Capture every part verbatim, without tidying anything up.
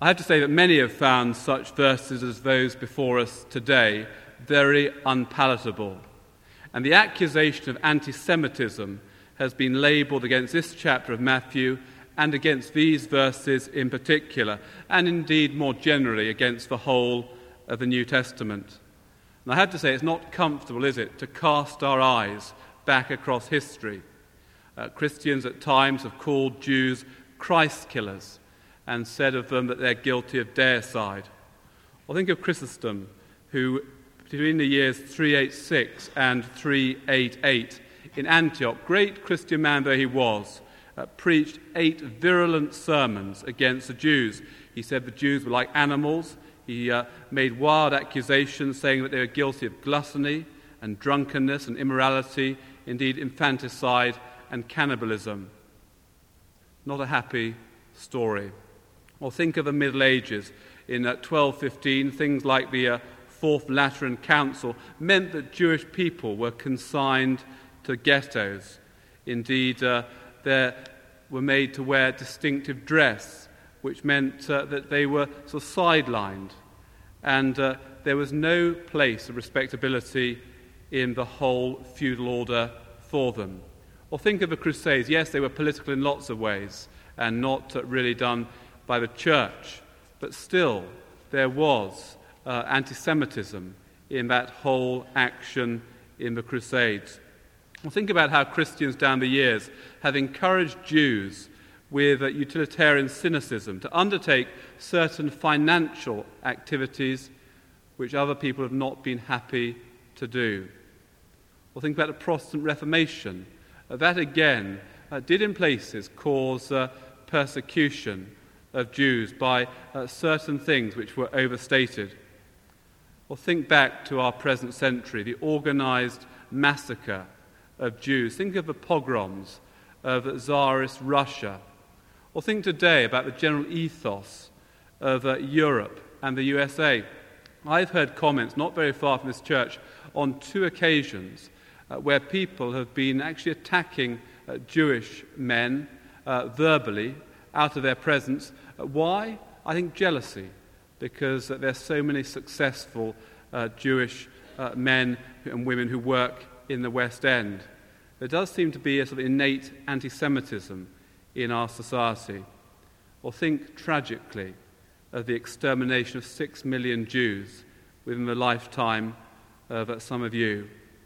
I have to say that many have found such verses as those before us today very unpalatable. And the accusation of anti-Semitism has been labelled against this chapter of Matthew and against these verses in particular, and indeed more generally against the whole of the New Testament. And I have to say it's not comfortable, is it, to cast our eyes back across history. Uh, Christians at times have called Jews Christ killers and said of them that they're guilty of deicide. Or think of Chrysostom, who between the years three eighty-six and three eighty-eight in Antioch, great Christian man though he was, uh, preached eight virulent sermons against the Jews. He said the Jews were like animals. He uh, made wild accusations saying that they were guilty of gluttony and drunkenness and immorality, indeed infanticide and cannibalism. Not a happy story. Or think of the Middle Ages. In uh, twelve fifteen, things like the uh, Fourth Lateran Council meant that Jewish people were consigned to ghettos. Indeed, uh, they were made to wear distinctive dress, which meant uh, that they were sort of sidelined, and uh, there was no place of respectability in the whole feudal order for them. Or think of the Crusades. Yes, they were political in lots of ways and not uh, really done by the church, but still there was uh, anti-Semitism in that whole action in the Crusades. Well, think about how Christians down the years have encouraged Jews with uh, utilitarian cynicism to undertake certain financial activities which other people have not been happy to do. Or think about the Protestant Reformation. Uh, that again uh, did in places cause uh, persecution of Jews by uh, certain things which were overstated. Or think back to our present century, the organised massacre of Jews. Think of the pogroms of Tsarist Russia. Or think today about the general ethos of uh, Europe and the U S A. I've heard comments not very far from this church on two occasions uh, where people have been actually attacking uh, Jewish men uh, verbally out of their presence. Uh, why? I think jealousy, because uh, there's so many successful uh, Jewish uh, men and women who work in the West End. There does seem to be a sort of innate anti-Semitism in our society. Or think tragically of the extermination of six million Jews within the lifetime of uh, some of you.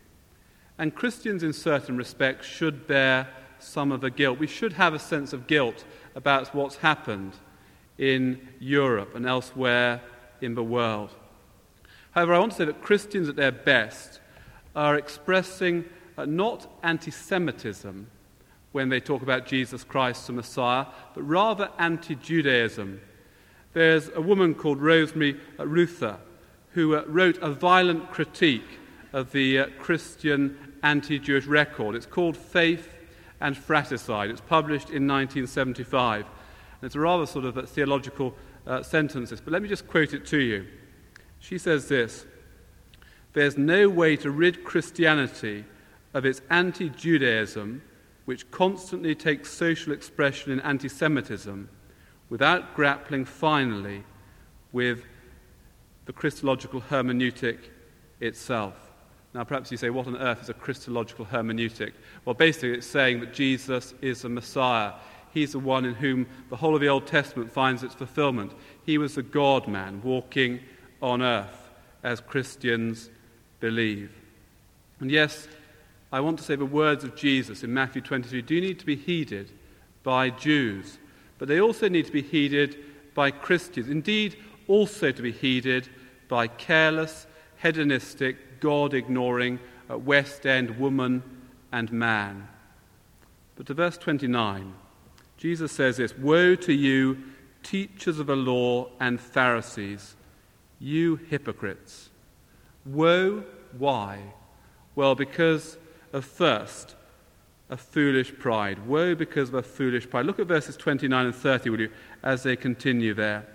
And Christians in certain respects should bear some of the guilt. We should have a sense of guilt about what's happened in Europe and elsewhere in the world. However, I want to say that Christians at their best are expressing uh, not anti-Semitism when they talk about Jesus Christ the Messiah, but rather anti-Judaism. There's a woman called Rosemary uh, Ruther who uh, wrote a violent critique of the uh, Christian anti-Jewish record. It's called Faith and Fratricide. It's published in nineteen seventy-five. And it's a rather sort of a theological uh, sentences, but let me just quote it to you. She says this: "There's no way to rid Christianity of its anti-Judaism, which constantly takes social expression in anti-Semitism, without grappling finally with the Christological hermeneutic itself." Now, perhaps you say, what on earth is a Christological hermeneutic? Well, basically it's saying that Jesus is the Messiah. He's the one in whom the whole of the Old Testament finds its fulfillment. He was the God-man walking on earth, as Christians believe. And yes, I want to say the words of Jesus in Matthew twenty-three do need to be heeded by Jews, but they also need to be heeded by Christians, indeed also to be heeded by careless, hedonistic, God-ignoring uh, West End woman and man. But to verse twenty-nine, Jesus says this: "Woe to you, teachers of the law and Pharisees, you hypocrites." Woe, why? Well, because of first, a foolish pride. Woe because of a foolish pride. Look at verses twenty-nine and thirty, will you, as they continue there.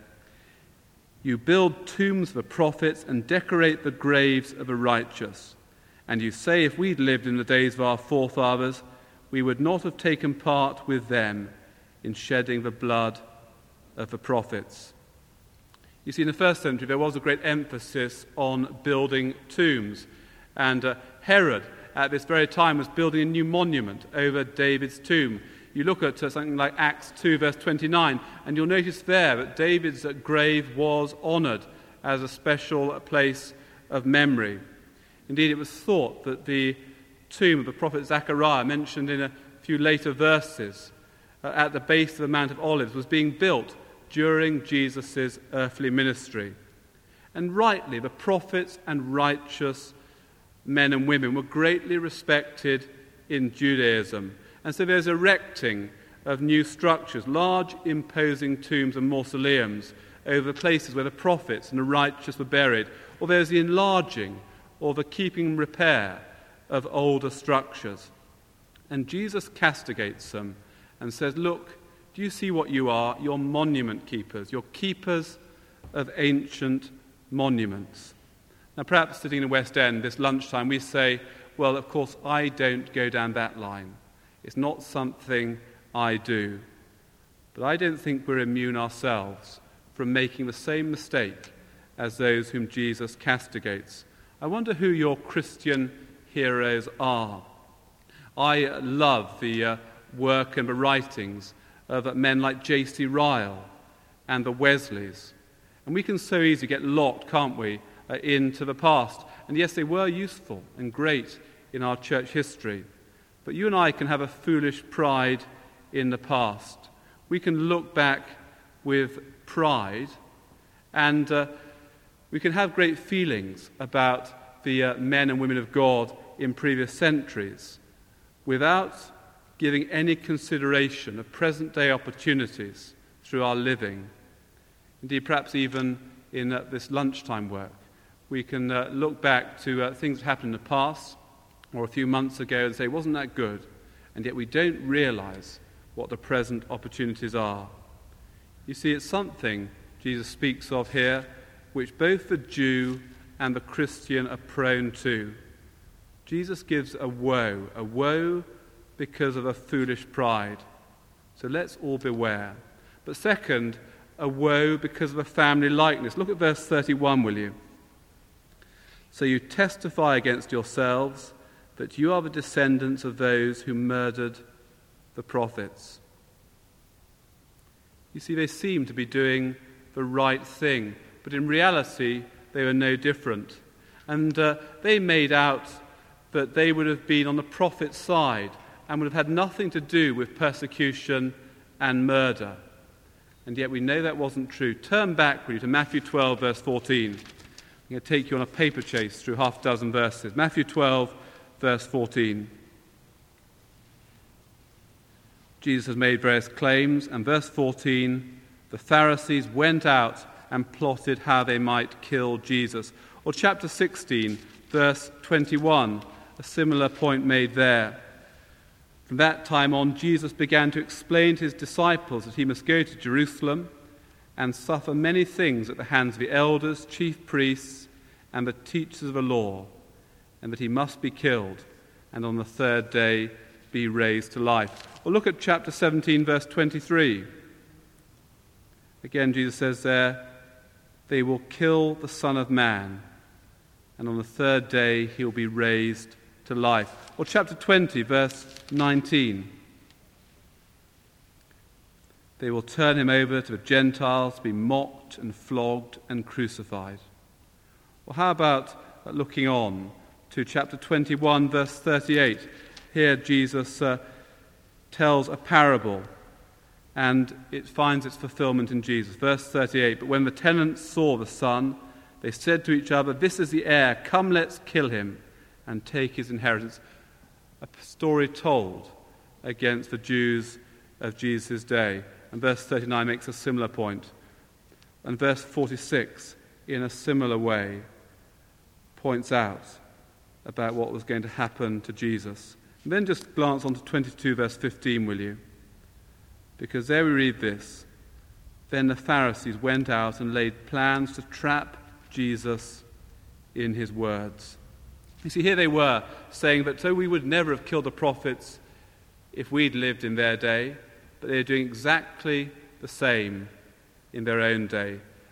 "You build tombs of the prophets and decorate the graves of the righteous. And you say, if we'd lived in the days of our forefathers, we would not have taken part with them in shedding the blood of the prophets." You see, in the first century, there was a great emphasis on building tombs. And uh, Herod, at this very time, was building a new monument over David's tomb. You look at uh, something like Acts two, verse twenty-nine, and you'll notice there that David's uh, grave was honoured as a special place of memory. Indeed, it was thought that the tomb of the prophet Zechariah, mentioned in a few later verses, uh, at the base of the Mount of Olives, was being built during Jesus' earthly ministry. And rightly, the prophets and righteous men and women were greatly respected in Judaism. And so there's erecting of new structures, large imposing tombs and mausoleums over the places where the prophets and the righteous were buried. Or there's the enlarging or the keeping and repair of older structures. And Jesus castigates them and says, look, do you see what you are? You're monument keepers. You're keepers of ancient monuments. Now, perhaps sitting in the West End this lunchtime, we say, well, of course, I don't go down that line. It's not something I do. But I don't think we're immune ourselves from making the same mistake as those whom Jesus castigates. I wonder who your Christian heroes are. I love the uh, work and the writings of men like J C Ryle and the Wesleys. And we can so easily get locked, can't we, uh, into the past. And yes, they were useful and great in our church history. But you and I can have a foolish pride in the past. We can look back with pride, and uh, we can have great feelings about the uh, men and women of God in previous centuries without giving any consideration of present-day opportunities through our living. Indeed, perhaps even in uh, this lunchtime work, we can uh, look back to uh, things that happened in the past or a few months ago and say, wasn't that good? And yet we don't realize what the present opportunities are. You see, it's something Jesus speaks of here which both the Jew and the Christian are prone to. Jesus gives a woe, a woe because of a foolish pride. So let's all beware. But second, a woe because of a family likeness. Look at verse thirty-one, will you? So you testify against yourselves that you are the descendants of those who murdered the prophets. You see, they seem to be doing the right thing, but in reality, they were no different. And uh, they made out that they would have been on the prophet's side and would have had nothing to do with persecution and murder. And yet we know that wasn't true. Turn back with you to Matthew twelve, verse fourteen. I'm going to take you on a paper chase through half a dozen verses. Matthew twelve, verse fourteen. Jesus has made various claims, and verse fourteen, the Pharisees went out and plotted how they might kill Jesus. Or chapter sixteen, verse twenty-one, a similar point made there. From that time on, Jesus began to explain to his disciples that he must go to Jerusalem and suffer many things at the hands of the elders, chief priests, and the teachers of the law, and that he must be killed, and on the third day be raised to life. Or look at chapter seventeen, verse twenty-three. Again, Jesus says there, they will kill the Son of Man, and on the third day he'll be raised to life. Or chapter twenty, verse nineteen. They will turn him over to the Gentiles, be mocked and flogged and crucified. Or how about looking on to chapter twenty-one, verse thirty-eight. Here Jesus uh, tells a parable, and it finds its fulfillment in Jesus. Verse thirty-eight, but when the tenants saw the son, they said to each other, this is the heir, come let's kill him and take his inheritance. A story told against the Jews of Jesus' day. And verse thirty-nine makes a similar point. And verse forty-six, in a similar way, points out about what was going to happen to Jesus. And then just glance on to twenty-two, verse fifteen, will you? Because there we read this. Then the Pharisees went out and laid plans to trap Jesus in his words. You see, here they were saying that so we would never have killed the prophets if we'd lived in their day, but they're doing exactly the same in their own day.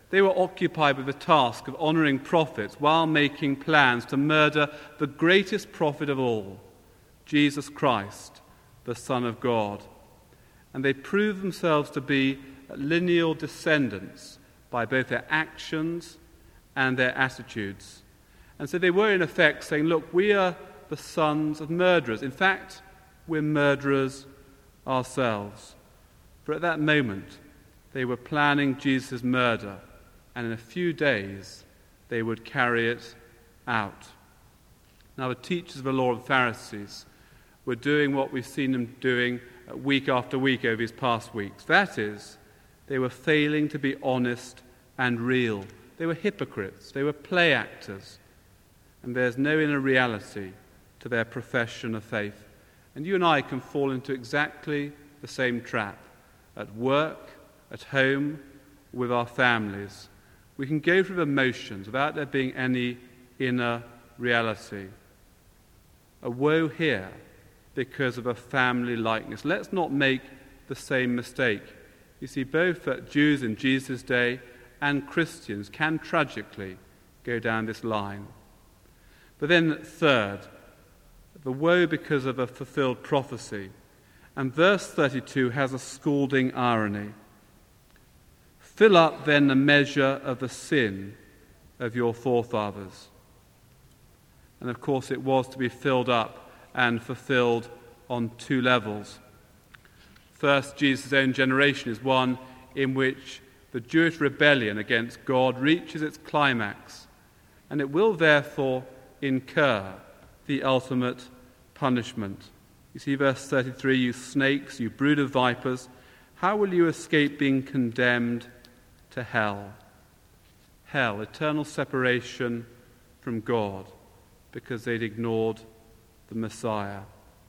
They were occupied with the task of honouring prophets while making plans to murder the greatest prophet of all, Jesus Christ, the Son of God. And they proved themselves to be lineal descendants by both their actions and their attitudes. And so they were in effect saying, look, we are the sons of murderers. In fact, we're murderers ourselves. For at that moment, they were planning Jesus' murder, and in a few days, they would carry it out. Now, the teachers of the law and Pharisees were doing what we've seen them doing week after week over these past weeks. That is, they were failing to be honest and real. They were hypocrites. They were play actors. And there's no inner reality to their profession of faith. And you and I can fall into exactly the same trap. At work, at home, with our families. We can go through the motions without there being any inner reality. A woe here because of a family likeness. Let's not make the same mistake. You see, both Jews in Jesus' day and Christians can tragically go down this line. But then third, the woe because of a fulfilled prophecy. And verse thirty-two has a scalding irony. Fill up then the measure of the sin of your forefathers. And of course it was to be filled up and fulfilled on two levels. First, Jesus' own generation is one in which the Jewish rebellion against God reaches its climax, and it will therefore incur the ultimate punishment. You see verse thirty-three, you snakes, you brood of vipers, how will you escape being condemned to hell? Hell, eternal separation from God, because they'd ignored the Messiah.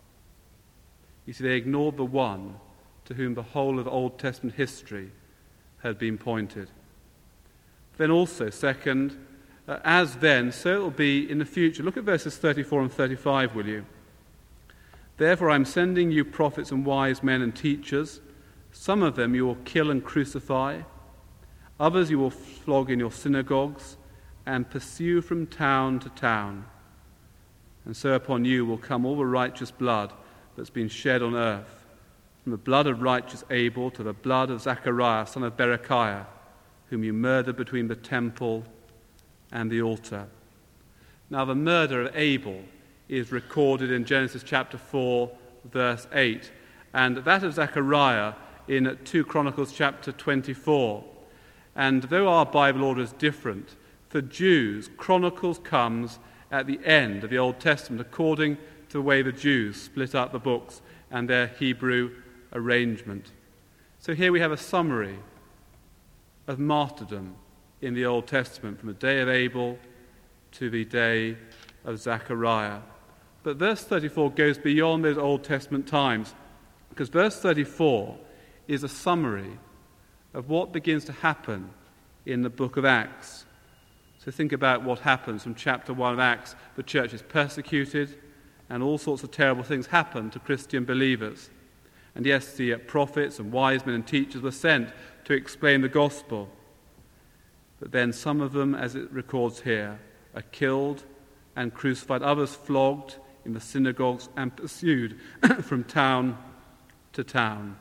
You see, they ignored the one to whom the whole of Old Testament history had been pointed. Then also, second, uh, as then, so it will be in the future. Look at verses thirty-four and thirty-five, will you? Therefore I am sending you prophets and wise men and teachers. Some of them you will kill and crucify. Others you will flog in your synagogues and pursue from town to town. And so upon you will come all the righteous blood that's been shed on earth, from the blood of righteous Abel to the blood of Zechariah, son of Berechiah, whom you murdered between the temple and the altar. Now the murder of Abel is recorded in Genesis chapter four, verse eight, and that of Zechariah in Second Chronicles chapter twenty-four. And though our Bible order is different, for Jews, Chronicles comes at the end of the Old Testament according to the way the Jews split up the books and their Hebrew arrangement. So here we have a summary of martyrdom in the Old Testament from the day of Abel to the day of Zechariah. But verse thirty-four goes beyond those Old Testament times, because verse thirty-four is a summary of what begins to happen in the book of Acts. So think about what happens from chapter one of Acts. The church is persecuted, and all sorts of terrible things happen to Christian believers. And yes, the uh, prophets and wise men and teachers were sent to explain the gospel. But then some of them, as it records here, are killed and crucified, others flogged in the synagogues and pursued from town to town.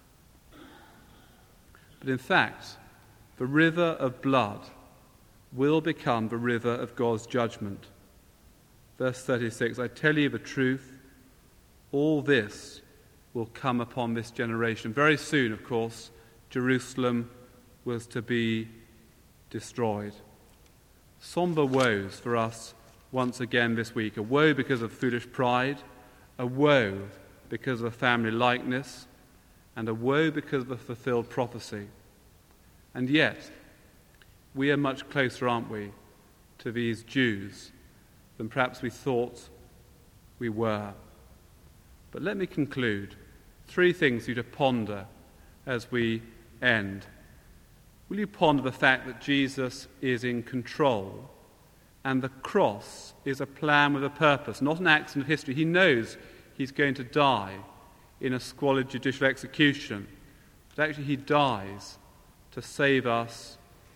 But in fact, the river of blood will become the river of God's judgment. Verse thirty-six, I tell you the truth, all this will come upon this generation. Very soon, of course, Jerusalem was to be destroyed. Somber woes for us once again this week. A woe because of foolish pride, a woe because of a family likeness, and a woe because of a fulfilled prophecy. And yet, we are much closer, aren't we, to these Jews than perhaps we thought we were. But let me conclude. Three things for you to ponder as we end. Will you ponder the fact that Jesus is in control and the cross is a plan with a purpose, not an accident of history? He knows he's going to die in a squalid judicial execution, but actually he dies to save us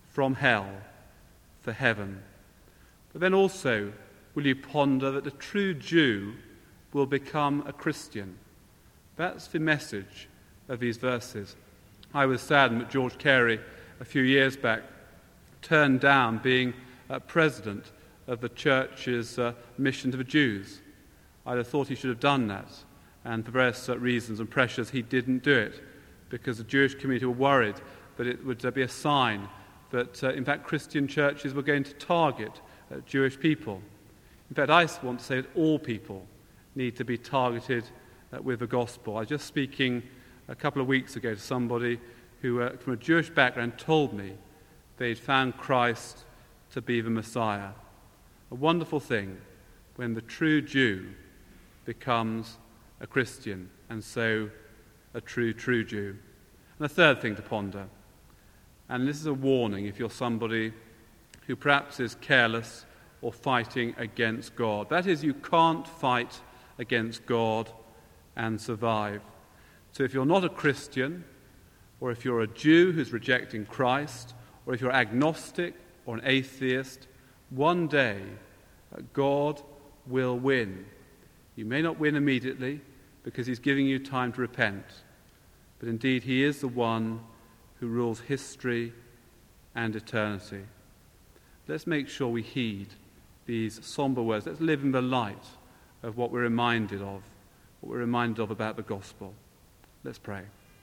from hell for heaven. But then also, will you ponder that a true Jew will become a Christian? That's the message of these verses. I was saddened that George Carey, a few years back, turned down being uh, president of the church's uh, mission to the Jews. I'd have thought he should have done that, and for various uh, reasons and pressures he didn't do it, because the Jewish community were worried that it would uh, be a sign that, uh, in fact, Christian churches were going to target uh, Jewish people. In fact, I want to say that all people need to be targeted uh, with the gospel. I was just speaking a couple of weeks ago to somebody who, uh, from a Jewish background, told me they'd found Christ to be the Messiah. A wonderful thing when the true Jew becomes a Christian, and so a true, true Jew. And a third thing to ponder, and this is a warning if you're somebody who perhaps is careless or fighting against God. That is, you can't fight against God and survive. So if you're not a Christian, or if you're a Jew who's rejecting Christ, or if you're agnostic or an atheist, one day uh, God will win. You may not win immediately because he's giving you time to repent, but indeed he is the one who rules history and eternity. Let's make sure we heed these somber words. Let's live in the light of what we're reminded of, what we're reminded of about the gospel. Let's pray.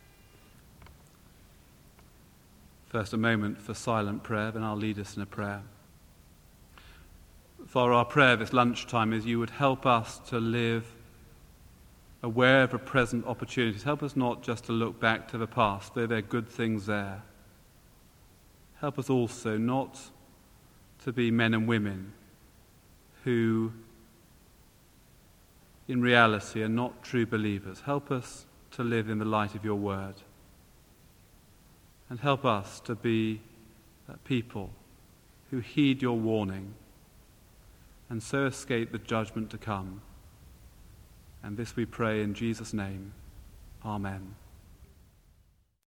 First, a moment for silent prayer, then I'll lead us in a prayer. For our prayer this lunchtime is you would help us to live aware of the present opportunities. Help us not just to look back to the past, though there are good things there. Help us also not to be men and women who, in reality, are not true believers. Help us to live in the light of your word. And help us to be people who heed your warning and so escape the judgment to come. And this we pray in Jesus' name. Amen.